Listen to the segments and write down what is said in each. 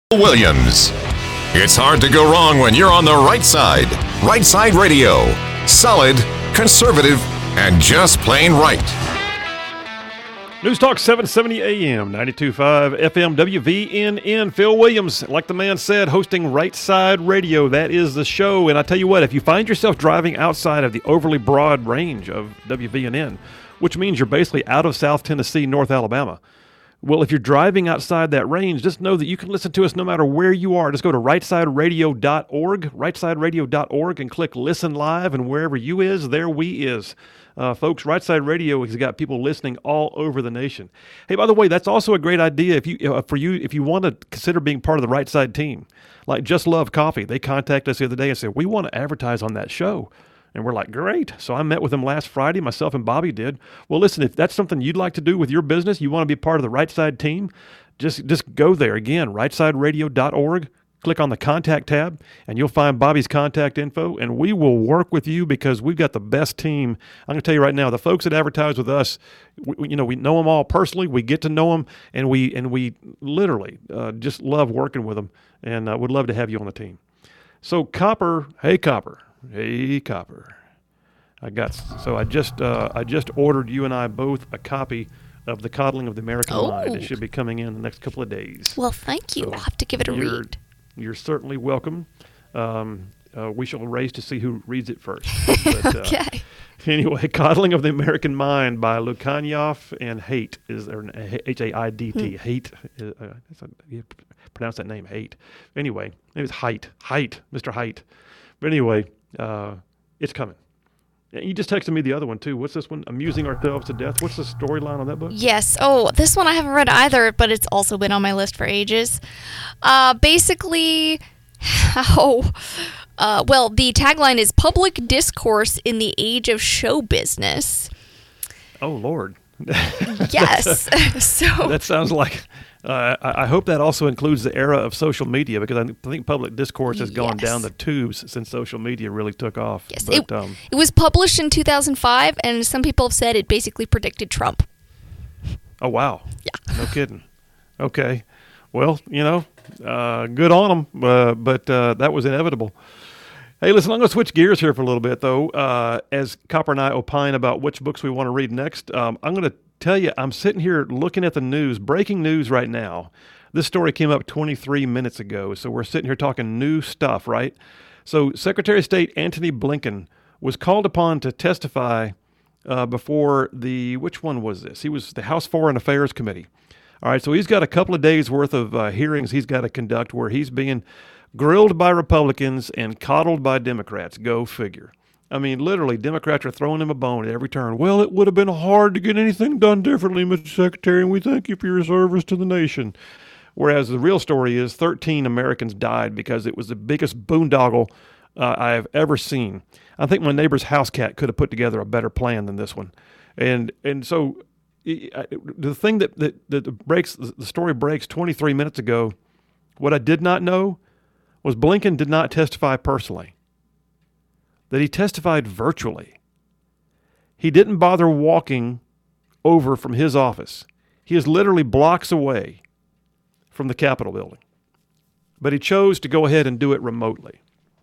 Williams. It's hard to go wrong when you're on the right side. Right Side Radio. Solid, conservative, and just plain right. News Talk 770 AM, 92.5 FM, WVNN. Phil Williams, like the man said, hosting Right Side Radio. That is the show. And I tell you what, if you find yourself driving outside of the overly broad range of WVNN, which means you're basically out of South Tennessee, North Alabama, well, if you're driving outside that range, just know that you can listen to us no matter where you are. Just go to rightsideradio.org, rightsideradio.org, and click Listen Live, and wherever you is, there we is. Folks, Right Side Radio has got people listening all over the nation. Hey, by the way, that's also a great idea if you want to consider being part of the Right Side team. Like Just Love Coffee, they contacted us the other day and said, we want to advertise on that show. And we're like, great. So I met with them last Friday, myself and Bobby did. Well, listen, if that's something you'd like to do with your business, you want to be part of the Right Side team, just go there. Again, rightsideradio.org. Click on the contact tab, and you'll find Bobby's contact info, and we will work with you because we've got the best team. I'm going to tell you right now, the folks that advertise with us, we know them all personally. We get to know them, and we literally just love working with them, and would love to have you on the team. So Copper. I just ordered you and I both a copy of The Coddling of the American Mind. It should be coming in the next couple of days. Well, thank you. So I'll have to give it a read. You're certainly welcome. We shall race to see who reads it first. But, Okay. Anyway, Coddling of the American Mind by Lukianoff and Haidt is there H-A-I-D-T. Haidt. You pronounce that name Haidt. Anyway, maybe it's Haidt, Mr. Haidt. But anyway, it's coming. You just texted me the other one, too. What's this one? Amusing Ourselves to Death. What's the storyline on that book? Yes. Oh, this one I haven't read either, but it's also been on my list for ages. Basically, the tagline is Public Discourse in the Age of Show Business. Oh, Lord. Yes. So that sounds like... I hope that also includes the era of social media, because I think public discourse has gone down the tubes since social media really took off. Yes, but, it was published in 2005, and some people have said it basically predicted Trump. Oh, wow. Yeah. No kidding. Okay. Well, good on them, but that was inevitable. Hey, listen, I'm going to switch gears here for a little bit, though. As Copper and I opine about which books we want to read next, I'm going to tell you, I'm sitting here looking at the news, breaking news right now. This story came up 23 minutes ago, so we're sitting here talking new stuff, right? So Secretary of State Antony Blinken was called upon to testify before which one was this? He was the House Foreign Affairs Committee. All right, so he's got a couple of days worth of hearings he's got to conduct where he's being grilled by Republicans and coddled by Democrats. Go figure. I mean, literally, Democrats are throwing him a bone at every turn. Well, it would have been hard to get anything done differently, Mr. Secretary, and we thank you for your service to the nation. Whereas the real story is 13 Americans died because it was the biggest boondoggle I have ever seen. I think my neighbor's house cat could have put together a better plan than this one. And so the thing that breaks, the story breaks 23 minutes ago, what I did not know was Blinken did not testify personally. That he testified virtually. He didn't bother walking over from his office. He is literally blocks away from the Capitol building. But he chose to go ahead and do it remotely.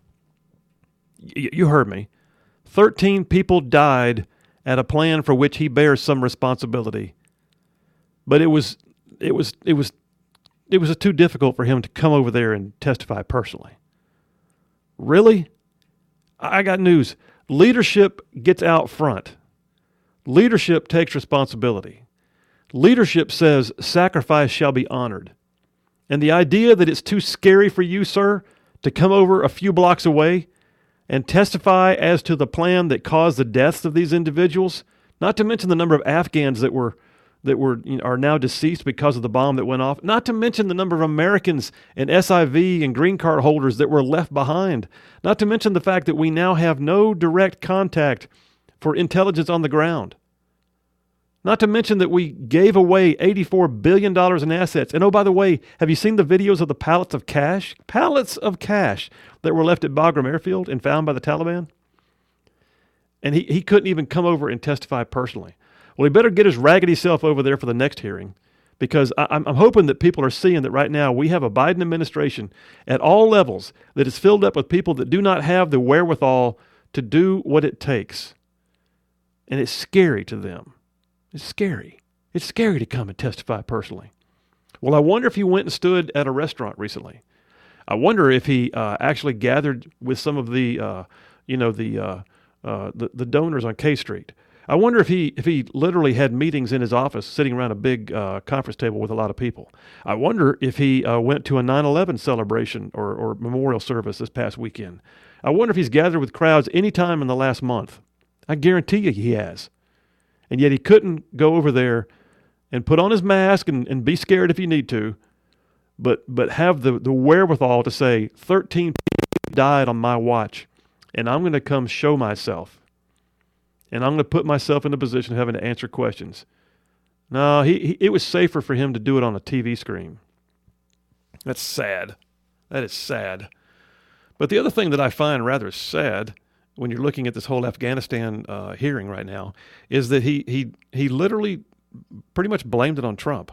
You heard me. 13 people died at a plan for which he bears some responsibility. But it was too difficult for him to come over there and testify personally. Really? I got news. Leadership gets out front. Leadership takes responsibility. Leadership says sacrifice shall be honored. And the idea that it's too scary for you, sir, to come over a few blocks away and testify as to the plan that caused the deaths of these individuals, not to mention the number of Afghans that are now deceased because of the bomb that went off, not to mention the number of Americans and SIV and green card holders that were left behind, not to mention the fact that we now have no direct contact for intelligence on the ground, not to mention that we gave away $84 billion in assets. And oh, by the way, have you seen the videos of the pallets of cash that were left at Bagram Airfield and found by the Taliban? And he couldn't even come over and testify personally. Well, he better get his raggedy self over there for the next hearing, because I'm hoping that people are seeing that right now we have a Biden administration at all levels that is filled up with people that do not have the wherewithal to do what it takes. And it's scary to them. It's scary. It's scary to come and testify personally. Well, I wonder if he went and stood at a restaurant recently. I wonder if he actually gathered with some of the donors on K Street. I wonder if he literally had meetings in his office, sitting around a big conference table with a lot of people. I wonder if he went to a 9/11 celebration or memorial service this past weekend. I wonder if he's gathered with crowds any time in the last month. I guarantee you he has. And yet he couldn't go over there and put on his mask and be scared if you need to, but have the wherewithal to say 13 people died on my watch, and I'm going to come show myself. And I'm going to put myself in the position of having to answer questions. No, it was safer for him to do it on a TV screen. That's sad. That is sad. But the other thing that I find rather sad when you're looking at this whole Afghanistan hearing right now is that he literally pretty much blamed it on Trump.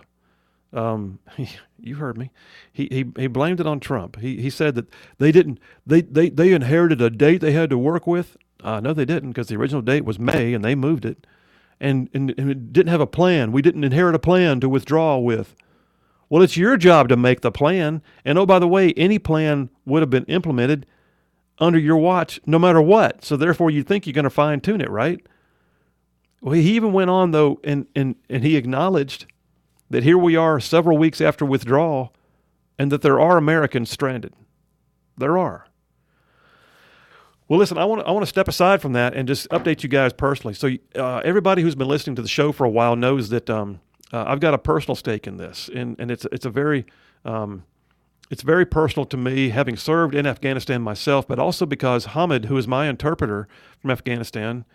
You heard me. He blamed it on Trump. He said that they inherited a date they had to work with. No, they didn't, because the original date was May, and they moved it, and it didn't have a plan. We didn't inherit a plan to withdraw with. Well, it's your job to make the plan, and oh, by the way, any plan would have been implemented under your watch, no matter what. So therefore, you think you're going to fine-tune it, right? Well, he even went on, though, and he acknowledged that here we are several weeks after withdrawal, and that there are Americans stranded. There are. Well, listen, I want to step aside from that and just update you guys personally. So everybody who's been listening to the show for a while knows that I've got a personal stake in this, and it's very personal to me, having served in Afghanistan myself, but also because Hamid, who is my interpreter from Afghanistan,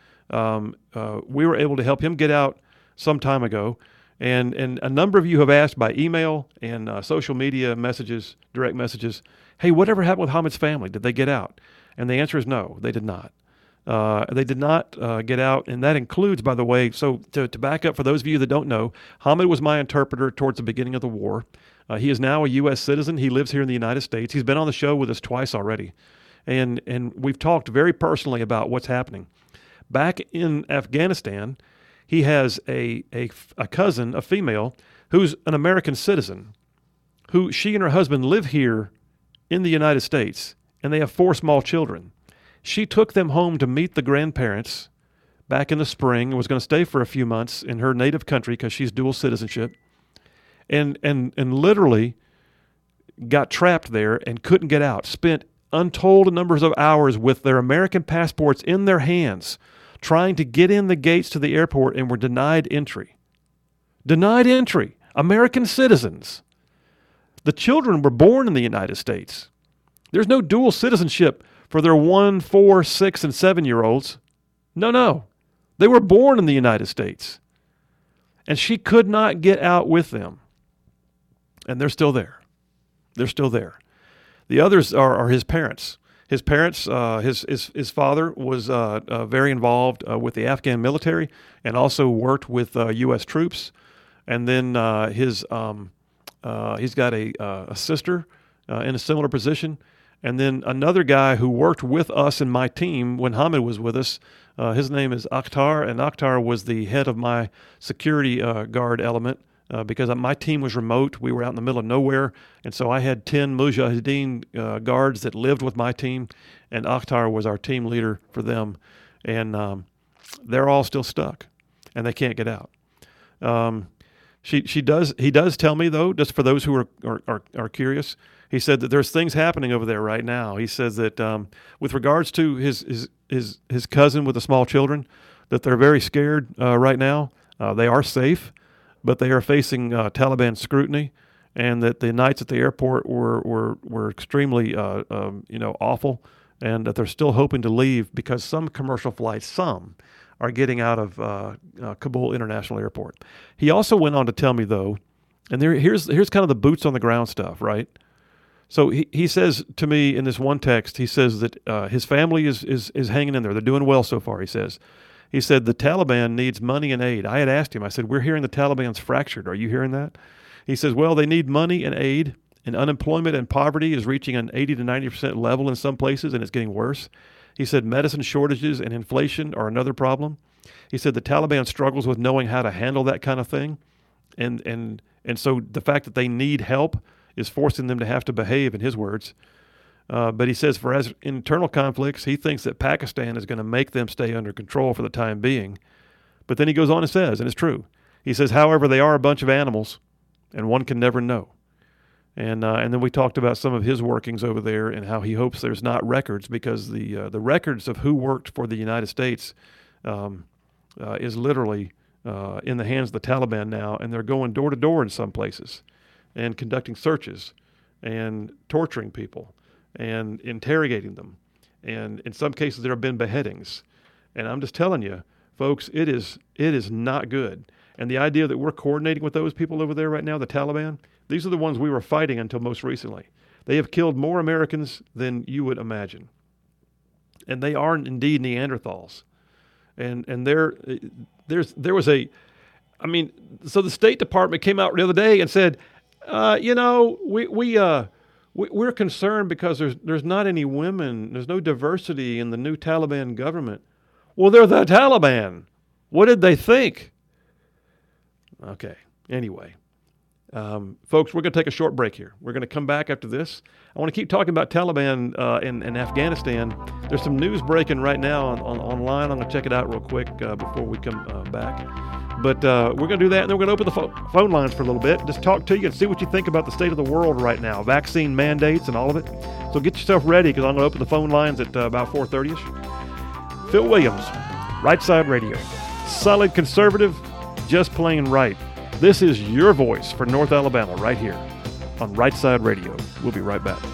we were able to help him get out some time ago. And a number of you have asked by email and social media messages, direct messages, hey, whatever happened with Hamid's family? Did they get out? And the answer is no, they did not. They did not get out, and that includes, by the way, so to back up for those of you that don't know, Hamid was my interpreter towards the beginning of the war. He is now a U.S. citizen. He lives here in the United States. He's been on the show with us twice already, and we've talked very personally about what's happening. Back in Afghanistan, he has a cousin, a female, who's an American citizen, who she and her husband live here in the United States, and they have 4 small children. She took them home to meet the grandparents back in the spring and was going to stay for a few months in her native country because she's dual citizenship, and literally got trapped there and couldn't get out, spent untold numbers of hours with their American passports in their hands trying to get in the gates to the airport, and were denied entry. Denied entry. American citizens. The children were born in the United States. There's no dual citizenship for their 1, 4, 6, and 7-year-olds. No. They were born in the United States. And she could not get out with them. And they're still there. They're still there. The others are his parents. His parents, his father was very involved with the Afghan military and also worked with U.S. troops. And then he's got a sister in a similar position. And then another guy who worked with us and my team when Hamid was with us, his name is Akhtar, and Akhtar was the head of my security guard element because my team was remote. We were out in the middle of nowhere, and so I had 10 Mujahideen guards that lived with my team, and Akhtar was our team leader for them. And they're all still stuck, and they can't get out. He does tell me, though, just for those who are curious, he said that there's things happening over there right now. He says that with regards to his cousin with the small children, that they're very scared right now. They are safe, but they are facing Taliban scrutiny, and that the nights at the airport were extremely awful, and that they're still hoping to leave because some commercial flights, are getting out of Kabul International Airport. He also went on to tell me, though, and here's kind of the boots on the ground stuff, right? So he says to me in this one text, he says that his family is hanging in there. They're doing well so far, he says. He said, the Taliban needs money and aid. I had asked him, I said, we're hearing the Taliban's fractured. Are you hearing that? He says, well, they need money and aid, and unemployment and poverty is reaching an 80 to 90% level in some places, and it's getting worse. He said medicine shortages and inflation are another problem. He said the Taliban struggles with knowing how to handle that kind of thing. And so the fact that they need help is forcing them to have to behave, in his words. But he says for as internal conflicts, he thinks that Pakistan is going to make them stay under control for the time being. But then he goes on and says, and it's true, he says, however, they are a bunch of animals, and one can never know. And then we talked about some of his workings over there and how he hopes there's not records, because the records of who worked for the United States is literally in the hands of the Taliban now, and they're going door to door in some places and conducting searches and torturing people and interrogating them. And in some cases there have been beheadings. And I'm just telling you, folks, it is not good. And the idea that we're coordinating with those people over there right now, the Taliban, these are the ones we were fighting until most recently. They have killed more Americans than you would imagine. And they are indeed Neanderthals. And there was so the State Department came out the other day and said, we're concerned because there's not any women, there's no diversity in the new Taliban government. Well, they're the Taliban. What did they think? Okay, anyway. Folks, we're going to take a short break here. We're going to come back after this. I want to keep talking about Taliban in Afghanistan. There's some news breaking right now online. I'm going to check it out real quick before we come back. But we're going to do that, and then we're going to open the phone lines for a little bit, just talk to you and see what you think about the state of the world right now, vaccine mandates and all of it. So get yourself ready, because I'm going to open the phone lines at about 4:30ish. Phil Williams, Right Side Radio. Solid conservative, just plain right. This is your voice for North Alabama right here on Right Side Radio. We'll be right back.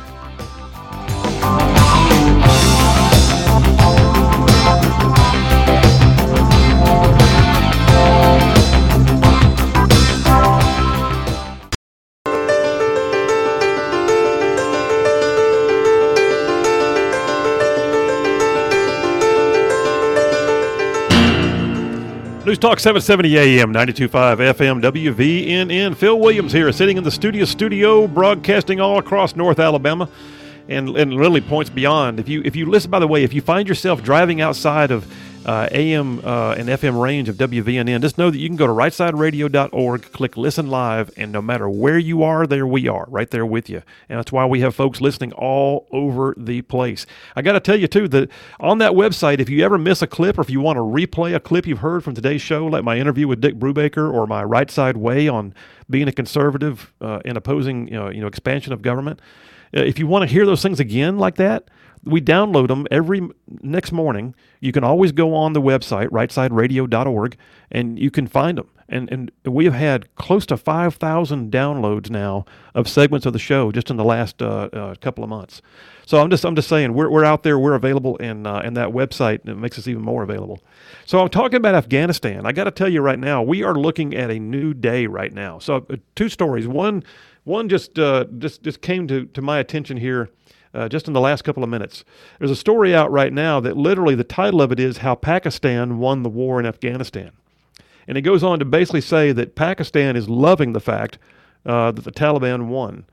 News Talk 770 AM, 92.5 FM, WVNN. Phil Williams here, sitting in the studio, broadcasting all across North Alabama, and really points beyond. If you listen, by the way, if you find yourself driving outside of AM and FM range of WVNN, just know that you can go to rightsideradio.org, click Listen Live, and no matter where you are, there we are, right there with you. And that's why we have folks listening all over the place. I got to tell you, too, that on that website, if you ever miss a clip or if you want to replay a clip you've heard from today's show, like my interview with Dick Brubaker or my Right Side Way on being a conservative and opposing expansion of government, if you want to hear those things again like that, we download them every next morning. You can always go on the website, rightsideradio.org, and you can find them. And we have had close to 5,000 downloads now of segments of the show just in the last couple of months. So I'm just saying we're out there, we're available, and that website it makes us even more available. So I'm talking about Afghanistan. I got to tell you right now, we are looking at a new day right now. So two stories. One just came to my attention here. Just in the last couple of minutes. There's a story out right now that literally the title of it is How Pakistan Won the War in Afghanistan. And it goes on to basically say that Pakistan is loving the fact that the Taliban won.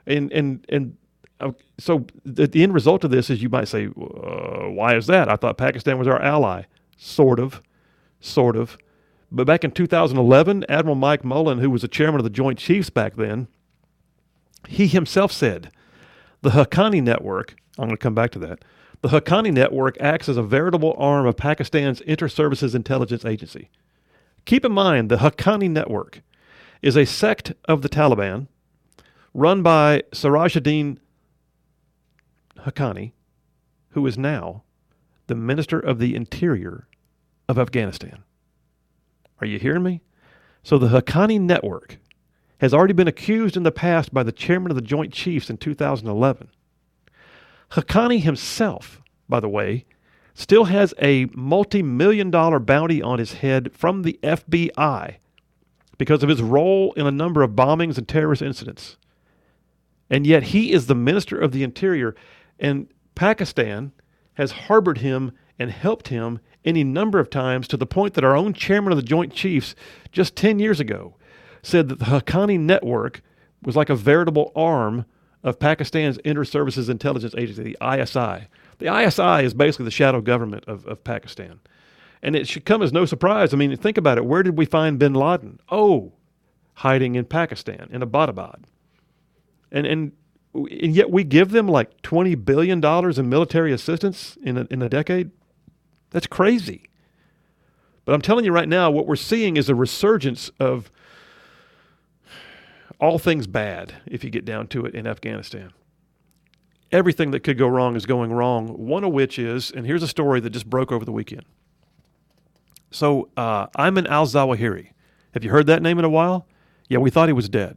So the end result of this is you might say, why is that? I thought Pakistan was our ally. Sort of. But back in 2011, Admiral Mike Mullen, who was the chairman of the Joint Chiefs back then, he himself said, the Haqqani Network, I'm going to come back to that, the Haqqani Network acts as a veritable arm of Pakistan's Inter-Services Intelligence Agency. Keep in mind, the Haqqani Network is a sect of the Taliban run by Sirajuddin Haqqani, who is now the Minister of the Interior of Afghanistan. Are you hearing me? So the Haqqani Network has already been accused in the past by the chairman of the Joint Chiefs in 2011. Haqqani himself, by the way, still has a multi-million-dollar bounty on his head from the FBI because of his role in a number of bombings and terrorist incidents. And yet he is the Minister of the Interior, and Pakistan has harbored him and helped him any number of times, to the point that our own chairman of the Joint Chiefs just 10 years ago said that the Haqqani network was like a veritable arm of Pakistan's Inter-Services Intelligence Agency, the ISI. The ISI is basically the shadow government of Pakistan. And it should come as no surprise. I mean, think about it. Where did we find bin Laden? Oh, hiding in Pakistan, in Abbottabad. And yet we give them like $20 billion in military assistance in a decade? That's crazy. But I'm telling you right now, what we're seeing is a resurgence of all things bad, if you get down to it, in Afghanistan. Everything that could go wrong is going wrong, one of which is, and here's a story that just broke over the weekend. So Ayman al-Zawahiri. Have you heard that name in a while? Yeah, we thought he was dead.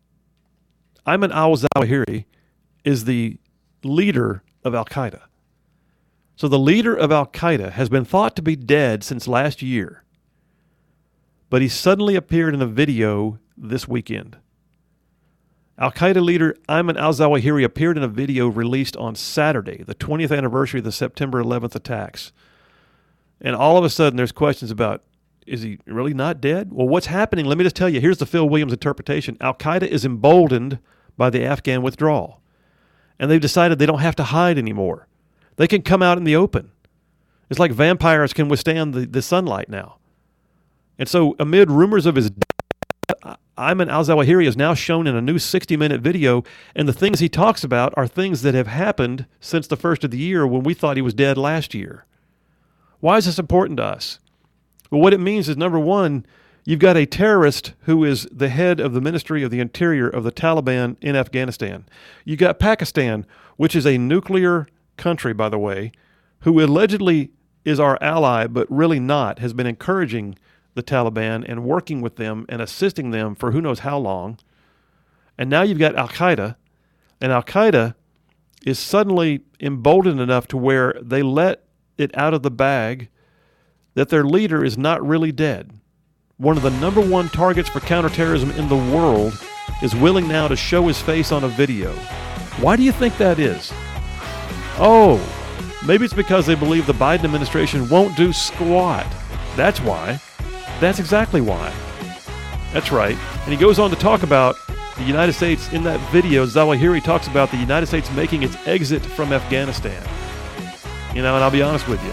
Ayman al-Zawahiri is the leader of Al-Qaeda. So the leader of Al-Qaeda has been thought to be dead since last year, but he suddenly appeared in a video this weekend. Al-Qaeda leader Ayman al-Zawahiri appeared in a video released on Saturday, the 20th anniversary of the September 11th attacks. And all of a sudden there's questions about, is he really not dead? Well, what's happening? Let me just tell you. Here's the Phil Williams interpretation. Al-Qaeda is emboldened by the Afghan withdrawal. And they've decided they don't have to hide anymore. They can come out in the open. It's like vampires can withstand the sunlight now. And so amid rumors of his death, Ayman al-Zawahiri is now shown in a new 60-minute video, and the things he talks about are things that have happened since the first of the year when we thought he was dead last year. Why is this important to us? Well, what it means is, number one, you've got a terrorist who is the head of the Ministry of the Interior of the Taliban in Afghanistan. You've got Pakistan, which is a nuclear country, by the way, who allegedly is our ally, but really not, has been encouraging the Taliban and working with them and assisting them for who knows how long. And now you've got Al-Qaeda, and Al-Qaeda is suddenly emboldened enough to where they let it out of the bag that their leader is not really dead. One of the number one targets for counterterrorism in the world is willing now to show his face on a video. Why do you think that is? Oh, maybe it's because they believe the Biden administration won't do squat. That's why. That's exactly why. That's right. And he goes on to talk about the United States in that video. Zawahiri talks about the United States making its exit from Afghanistan. You know, and I'll be honest with you.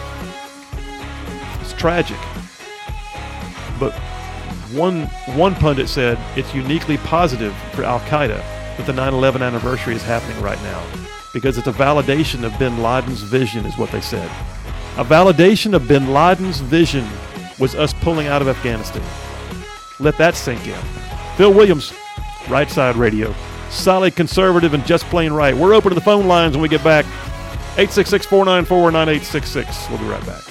It's tragic. But one pundit said it's uniquely positive for Al-Qaeda that the 9/11 anniversary is happening right now, because it's a validation of bin Laden's vision, is what they said. A validation of bin Laden's vision was us pulling out of Afghanistan. Let that sink in. Phil Williams, Right Side Radio. Solid, conservative, and just plain right. We're open to the phone lines when we get back. 866-494-9866. We'll be right back.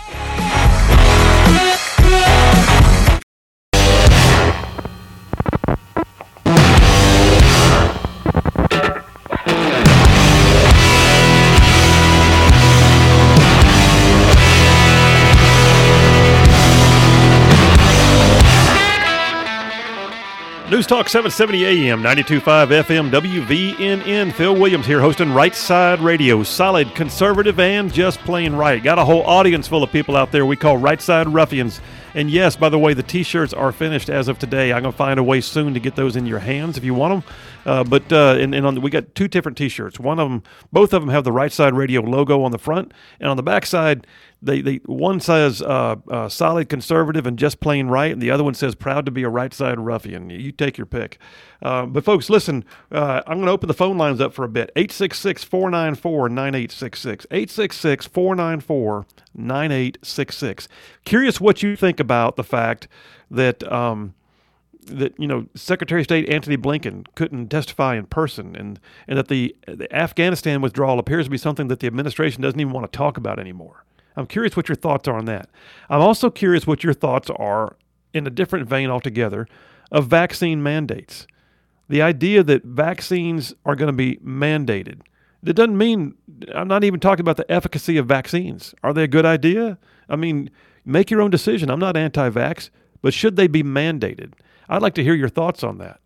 News Talk 770 AM, 92.5 FM, WVNN. Phil Williams here hosting Right Side Radio. Solid, conservative, and just plain right. Got a whole audience full of people out there we call Right Side Ruffians. And yes, by the way, the T-shirts are finished as of today. I'm going to find a way soon to get those in your hands if you want them. We got two different T-shirts. Both of them have the Right Side Radio logo on the front, and on the back side, one says solid, conservative, and just plain right, and the other one says proud to be a right side ruffian. You take your pick. But folks, listen, I'm going to open the phone lines up for a bit. 866-494-9866. 866-494-9866. Curious what you think about the fact that Secretary of State Antony Blinken couldn't testify in person, and that the Afghanistan withdrawal appears to be something that the administration doesn't even want to talk about anymore. I'm curious what your thoughts are on that. I'm also curious what your thoughts are, in a different vein altogether, of vaccine mandates. The idea that vaccines are going to be mandated. That doesn't mean, I'm not even talking about the efficacy of vaccines. Are they a good idea? I mean, make your own decision. I'm not anti-vax, but should they be mandated? I'd like to hear your thoughts on that.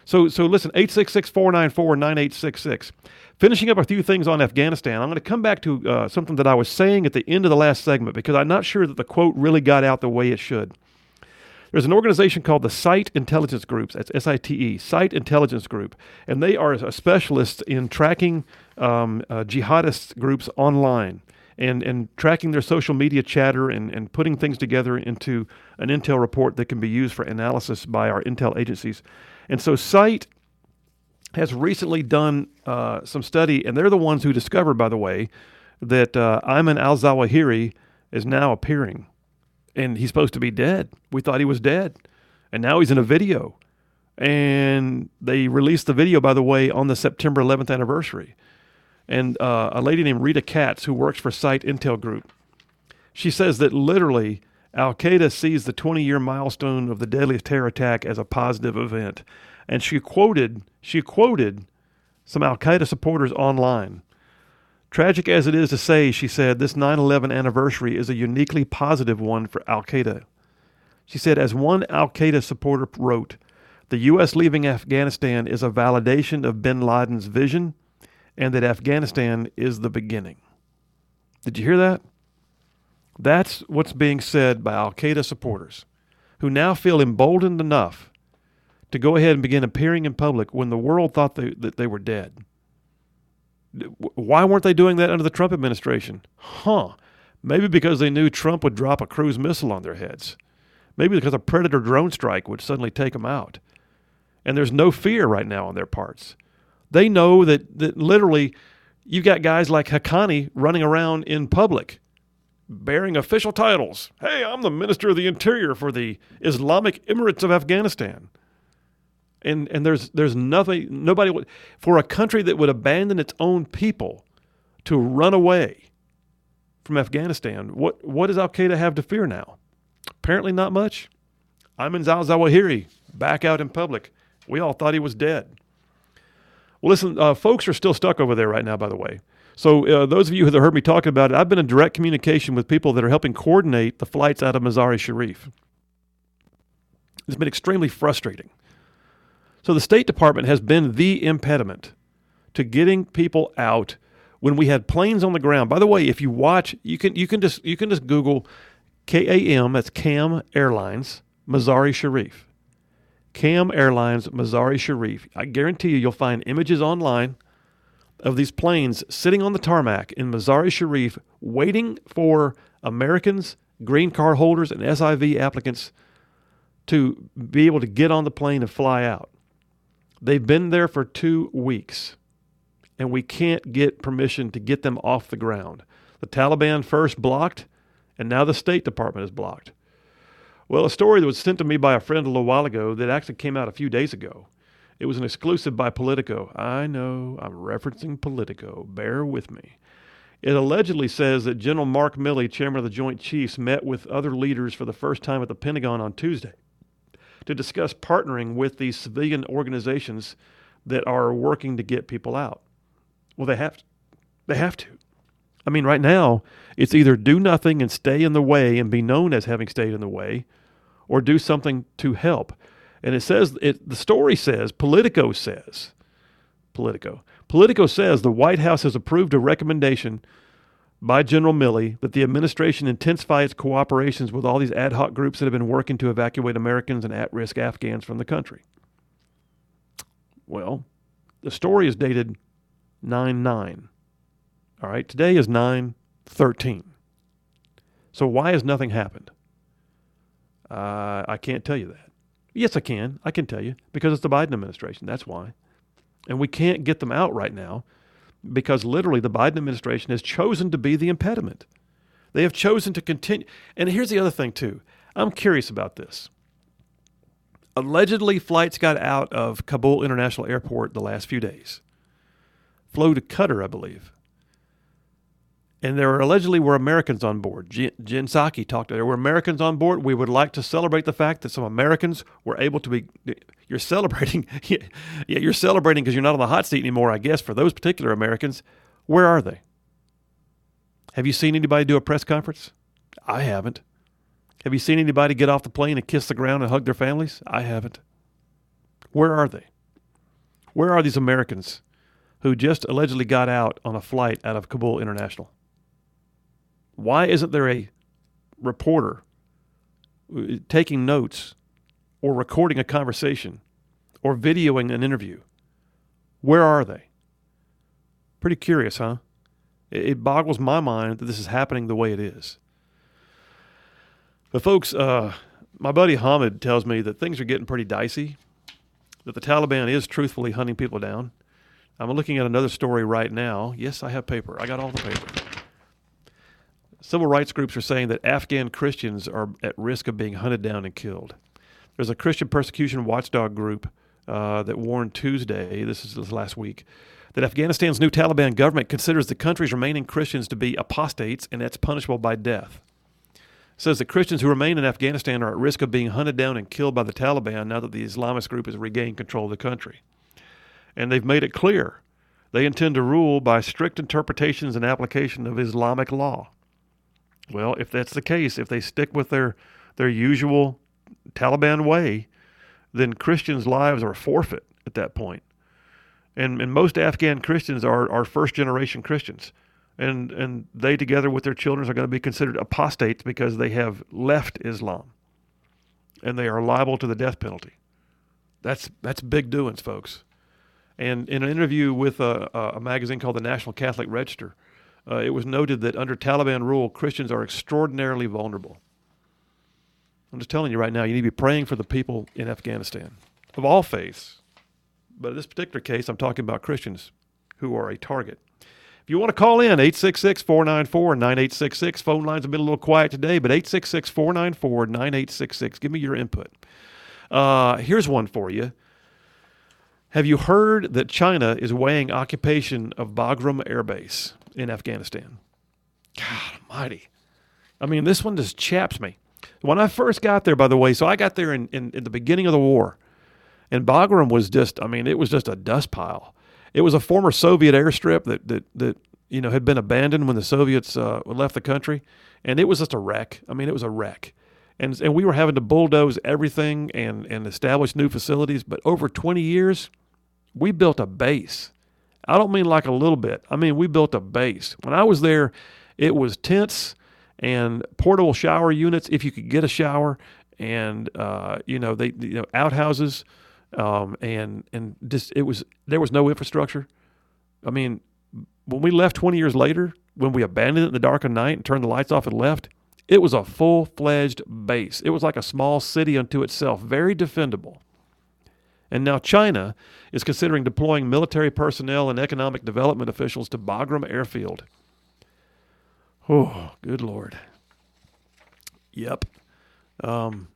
So listen, 866-494-9866. Finishing up a few things on Afghanistan, I'm going to come back to something that I was saying at the end of the last segment because I'm not sure that the quote really got out the way it should. There's an organization called the Site Intelligence Group. That's SITE, Site Intelligence Group. And they are a specialist in tracking jihadist groups online and tracking their social media chatter and putting things together into an intel report that can be used for analysis by our intel agencies. And so Site has recently done some study, and they're the ones who discovered, by the way, that Ayman al-Zawahiri is now appearing. And he's supposed to be dead. We thought he was dead. And now he's in a video. And they released the video, by the way, on the September 11th anniversary. And a lady named Rita Katz, who works for Site Intel Group, she says that literally Al-Qaeda sees the 20-year milestone of the deadliest terror attack as a positive event. And she quoted some Al-Qaeda supporters online. Tragic as it is to say, she said, this 9/11 anniversary is a uniquely positive one for Al-Qaeda. She said, as one Al-Qaeda supporter wrote, the U.S. leaving Afghanistan is a validation of bin Laden's vision and that Afghanistan is the beginning. Did you hear that? That's what's being said by Al-Qaeda supporters who now feel emboldened enough to go ahead and begin appearing in public when the world thought that they were dead. Why weren't they doing that under the Trump administration? Maybe because they knew Trump would drop a cruise missile on their heads. Maybe because a Predator drone strike would suddenly take them out. And there's no fear right now on their parts. They know that literally you've got guys like Haqqani running around in public bearing official titles. Hey, I'm the Minister of the Interior for the Islamic Emirates of Afghanistan. And there's nobody would, for a country that would abandon its own people to run away from Afghanistan, what does Al-Qaeda have to fear now? Apparently not much. Ayman al-Zawahiri back out in public. We all thought he was dead. Well, listen, folks are still stuck over there right now, by the way. So those of you that heard me talking about it, I've been in direct communication with people that are helping coordinate the flights out of Mazar-e-Sharif. It's been extremely frustrating. So the State Department has been the impediment to getting people out when we had planes on the ground. By the way, if you watch, you can just Google KAM, that's CAM Airlines, Mazar-e-Sharif. CAM Airlines, Mazar-e-Sharif. I guarantee you'll find images online of these planes sitting on the tarmac in Mazar-e-Sharif waiting for Americans, green card holders, and SIV applicants to be able to get on the plane and fly out. They've been there for 2 weeks, and we can't get permission to get them off the ground. The Taliban first blocked, and now the State Department is blocked. Well, a story that was sent to me by a friend a little while ago that actually came out a few days ago. It was an exclusive by Politico. I know, I'm referencing Politico. Bear with me. It allegedly says that General Mark Milley, chairman of the Joint Chiefs, met with other leaders for the first time at the Pentagon on Tuesday to discuss partnering with these civilian organizations that are working to get people out. Well, they have to. They have to. I mean, right now, it's either do nothing and stay in the way and be known as having stayed in the way, or do something to help. And it says, the story says, Politico says the White House has approved a recommendation by General Milley that the administration intensify its cooperations with all these ad hoc groups that have been working to evacuate Americans and at-risk Afghans from the country. Well, the story is dated 9/9. All right, today is 9/13. So why has nothing happened? I can't tell you that. Yes, I can. I can tell you because it's the Biden administration. That's why. And we can't get them out right now because literally the Biden administration has chosen to be the impediment. They have chosen to continue. And here's the other thing, too. I'm curious about this. Allegedly, flights got out of Kabul International Airport the last few days. Flew to Qatar, I believe. And there allegedly were Americans on board. Jen Psaki talked. There were Americans on board. We would like to celebrate the fact that some Americans were able to be. You're celebrating. Yeah, you're celebrating because you're not on the hot seat anymore, I guess, for those particular Americans. Where are they? Have you seen anybody do a press conference? I haven't. Have you seen anybody get off the plane and kiss the ground and hug their families? I haven't. Where are they? Where are these Americans who just allegedly got out on a flight out of Kabul International? Why isn't there a reporter taking notes or recording a conversation or videoing an interview? Where are they? Pretty curious, huh? It boggles my mind that this is happening the way it is. But folks, my buddy Hamid tells me that things are getting pretty dicey, that the Taliban is truthfully hunting people down. I'm looking at another story right now. Yes, I have paper. I got all the paper. Civil rights groups are saying that Afghan Christians are at risk of being hunted down and killed. There's a Christian persecution watchdog group that warned Tuesday, this is last week, that Afghanistan's new Taliban government considers the country's remaining Christians to be apostates, and that's punishable by death. It says that Christians who remain in Afghanistan are at risk of being hunted down and killed by the Taliban now that the Islamist group has regained control of the country. And they've made it clear they intend to rule by strict interpretations and application of Islamic law. Well, if that's the case, if they stick with their usual Taliban way, then Christians' lives are forfeit at that point. And most Afghan Christians are first-generation Christians. And they, together with their children, are going to be considered apostates because they have left Islam. And they are liable to the death penalty. That's big doings, folks. And in an interview with a magazine called the National Catholic Register, it was noted that under Taliban rule, Christians are extraordinarily vulnerable. I'm just telling you right now, you need to be praying for the people in Afghanistan of all faiths. But in this particular case, I'm talking about Christians who are a target. If you want to call in, 866-494-9866. Phone lines have been a little quiet today, but 866-494-9866. Give me your input. Here's one for you. Have you heard that China is weighing occupation of Bagram Air Base in Afghanistan? God almighty. I mean, this one just chaps me. When I first got there, by the way, so I got there in the beginning of the war, and Bagram was just, it was just a dust pile. It was a former Soviet airstrip that had been abandoned when the Soviets left the country, and it was just a wreck. It was a wreck. And we were having to bulldoze everything and establish new facilities, but over 20 years, we built a base. I don't mean like a little bit. We built a base. When I was there, it was tents and portable shower units, if you could get a shower, and outhouses. And just there was no infrastructure. When we left 20 years later, when we abandoned it in the dark of night and turned the lights off and left, it was a full-fledged base. It was like a small city unto itself, very defendable. And now China is considering deploying military personnel and economic development officials to Bagram Airfield. Oh, good Lord. Yep. I'm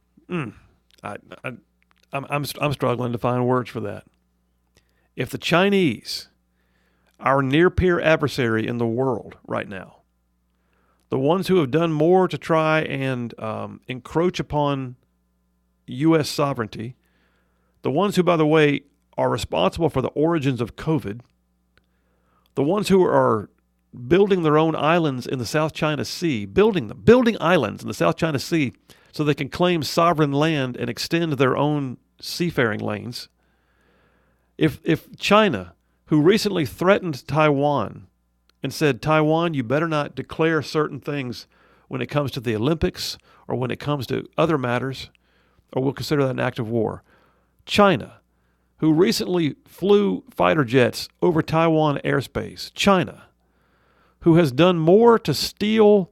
struggling to find words for that. If the Chinese, our near-peer adversary in the world right now, the ones who have done more to try and encroach upon U.S. sovereignty, the ones who, by the way, are responsible for the origins of COVID, the ones who are building their own islands in the South China Sea, building islands in the South China Sea so they can claim sovereign land and extend their own seafaring lanes. If China, who recently threatened Taiwan and said, Taiwan, you better not declare certain things when it comes to the Olympics or when it comes to other matters, or we'll consider that an act of war. China, who recently flew fighter jets over Taiwan airspace. China, who has done more to steal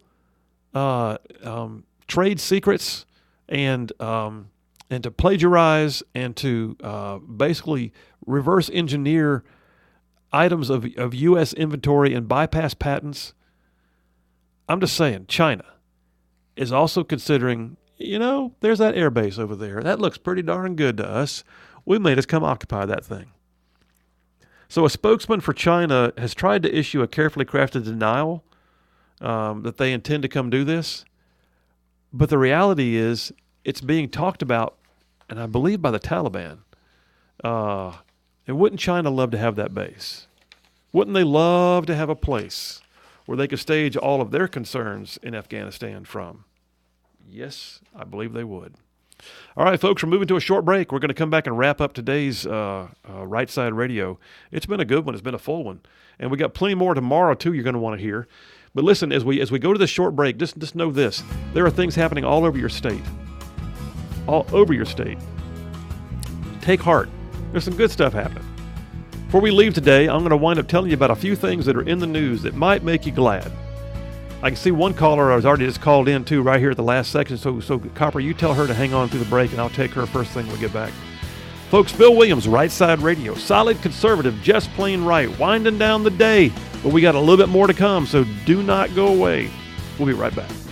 trade secrets and to plagiarize and to basically reverse engineer items of U.S. inventory and bypass patents. I'm just saying, China is also considering, there's that air base over there. That looks pretty darn good to us. We may just come occupy that thing. So a spokesman for China has tried to issue a carefully crafted denial that they intend to come do this. But the reality is it's being talked about, and I believe by the Taliban. And wouldn't China love to have that base? Wouldn't they love to have a place where they could stage all of their concerns in Afghanistan from? Yes, I believe they would. All right, folks, we're moving to a short break. We're going to come back and wrap up today's Right Side Radio. It's been a good one. It's been a full one. And we got plenty more tomorrow, too, you're going to want to hear. But listen, as we go to this short break, just know this. There are things happening all over your state. All over your state. Take heart. There's some good stuff happening. Before we leave today, I'm going to wind up telling you about a few things that are in the news that might make you glad. I can see one caller has already just called in, too, right here at the last section. So Copper, you tell her to hang on through the break, and I'll take her first thing when we get back. Folks, Phil Williams, Right Side Radio. Solid conservative, just plain right. Winding down the day. But we got a little bit more to come, so do not go away. We'll be right back.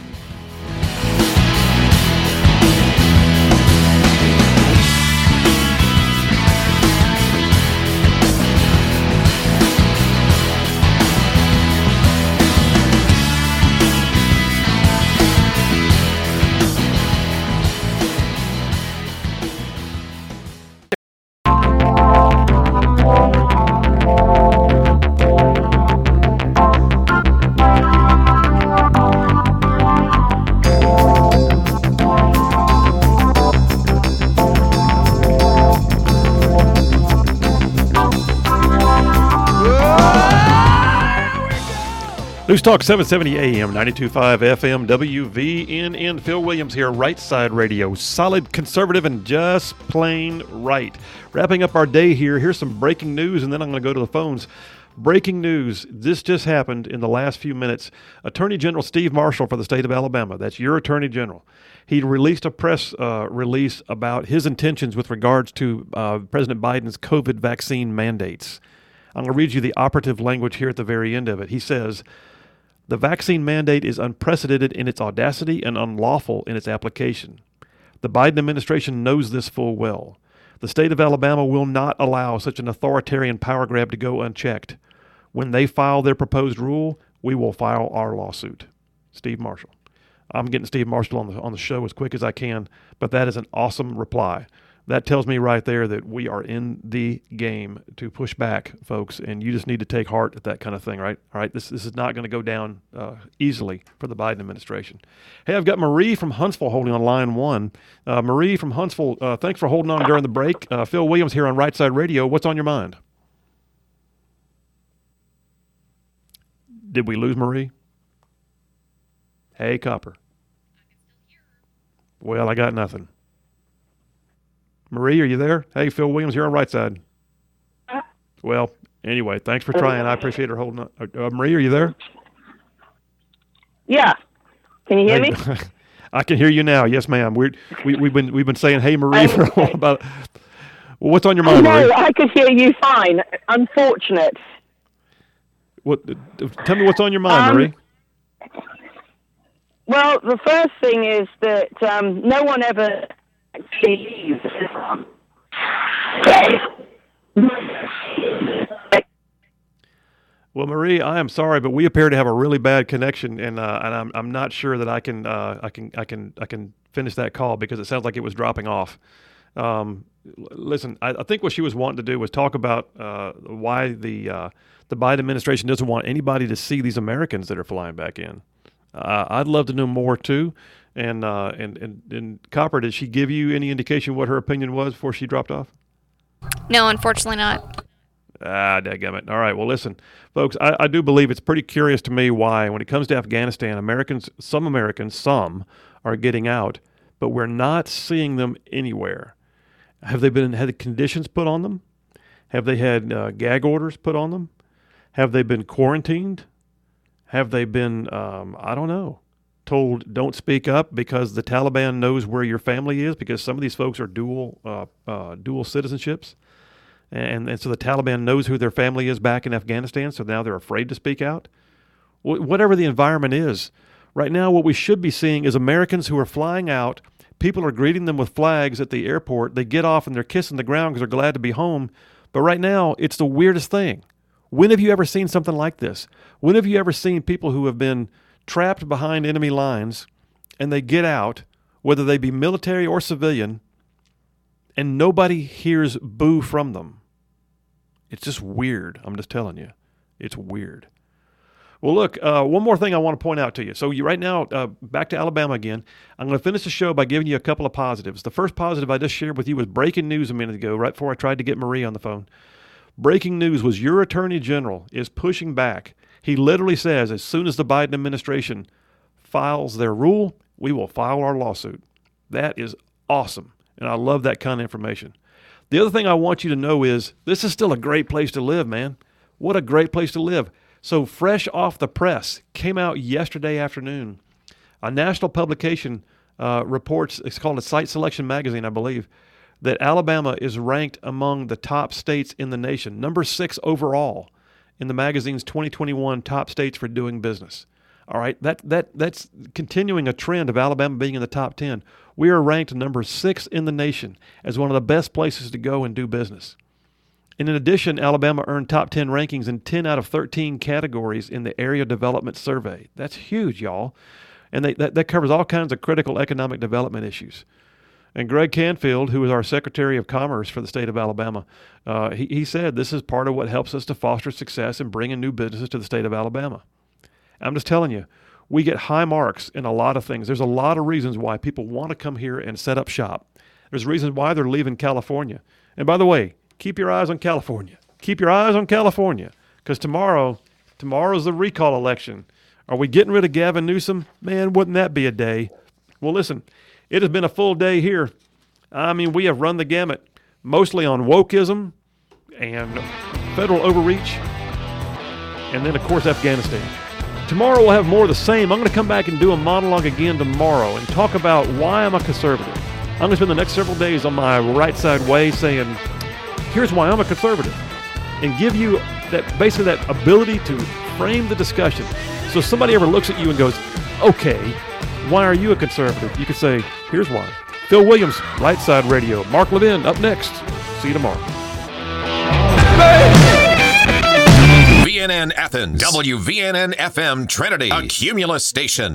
News Talk 770 AM, 92.5 FM, WVNN. Phil Williams here, Right Side Radio. Solid conservative and just plain right. Wrapping up our day here. Here's some breaking news, and then I'm going to go to the phones. Breaking news. This just happened in the last few minutes. Attorney General Steve Marshall for the state of Alabama, that's your Attorney General, he released a press release about his intentions with regards to President Biden's COVID vaccine mandates. I'm going to read you the operative language here at the very end of it. He says, "The vaccine mandate is unprecedented in its audacity and unlawful in its application. The Biden administration knows this full well. The state of Alabama will not allow such an authoritarian power grab to go unchecked. When they file their proposed rule, we will file our lawsuit." Steve Marshall. I'm getting Steve Marshall on the show as quick as I can, but that is an awesome reply. That tells me right there that we are in the game to push back, folks, and you just need to take heart at that kind of thing, right? All right, this is not going to go down easily for the Biden administration. Hey, I've got Marie from Huntsville holding on line one. Marie from Huntsville, thanks for holding on during the break. Phil Williams here on Right Side Radio. What's on your mind? Did we lose Marie? Hey, Copper. Well, I got nothing. Marie, are you there? Hey, Phil Williams here on Right Side. Well, anyway, thanks for trying. I appreciate her holding on. Marie, are you there? Yeah. Can you hear me? I can hear you now. Yes, ma'am. We've been saying, "Hey, Marie," for a while about. Well, what's on your mind, Marie? No, I could hear you fine. Unfortunate. What? Tell me what's on your mind, Marie. Well, the first thing is that no one ever actually leaves. Well, Marie, I am sorry, but we appear to have a really bad connection, and I'm not sure that I can finish that call because it sounds like it was dropping off. Listen, I think what she was wanting to do was talk about why the Biden administration doesn't want anybody to see these Americans that are flying back in. I'd love to know more too. And Copper, did she give you any indication what her opinion was before she dropped off? No, unfortunately not. Dadgummit. All right, well, listen, folks, I do believe it's pretty curious to me why, when it comes to Afghanistan, some are getting out, but we're not seeing them anywhere. Have they had conditions put on them? Have they had gag orders put on them? Have they been quarantined? Have they been, I don't know, told don't speak up because the Taliban knows where your family is, because some of these folks are dual citizenships. And so the Taliban knows who their family is back in Afghanistan, so now they're afraid to speak out. Whatever the environment is, right now what we should be seeing is Americans who are flying out. People are greeting them with flags at the airport. They get off and they're kissing the ground because they're glad to be home. But right now, it's the weirdest thing. When have you ever seen something like this? When have you ever seen people who have been trapped behind enemy lines and they get out, whether they be military or civilian, and nobody hears boo from them? It's just weird. I'm just telling you. It's weird. Well, look, one more thing I want to point out to you. So right now, back to Alabama again. I'm going to finish the show by giving you a couple of positives. The first positive I just shared with you was breaking news a minute ago, right before I tried to get Marie on the phone. Breaking news was your Attorney General is pushing back. He literally says as soon as the Biden administration files their rule, we will file our lawsuit. That is awesome, and I love that kind of information. The other thing I want you to know is this is still a great place to live, man. What a great place to live. So fresh off the press, came out yesterday afternoon. A national publication reports, it's called a Site Selection Magazine, I believe, that Alabama is ranked among the top states in the nation, number 6 overall in the magazine's 2021 top states for doing business. All right, that's continuing a trend of Alabama being in the top 10. We are ranked number 6 in the nation as one of the best places to go and do business. And in addition, Alabama earned top 10 rankings in 10 out of 13 categories in the Area Development Survey. That's huge, y'all. And that covers all kinds of critical economic development issues. And Greg Canfield, who is our Secretary of Commerce for the state of Alabama, he said this is part of what helps us to foster success and bringing new businesses to the state of Alabama. I'm just telling you, we get high marks in a lot of things. There's a lot of reasons why people want to come here and set up shop. There's reasons why they're leaving California. And by the way, keep your eyes on California. Keep your eyes on California, because tomorrow's the recall election. Are we getting rid of Gavin Newsom? Man, wouldn't that be a day? Well, listen, it has been a full day here. I mean, we have run the gamut, mostly on wokeism and federal overreach, and then, of course, Afghanistan. Tomorrow we'll have more of the same. I'm going to come back and do a monologue again tomorrow and talk about why I'm a conservative. I'm going to spend the next several days on my right side way saying, here's why I'm a conservative, and give you basically that ability to frame the discussion. So if somebody ever looks at you and goes, okay, why are you a conservative? You can say, here's why. Phil Williams, Right Side Radio. Mark Levin, up next. See you tomorrow. VNN Athens, WVNN FM Trinity, a Cumulus station.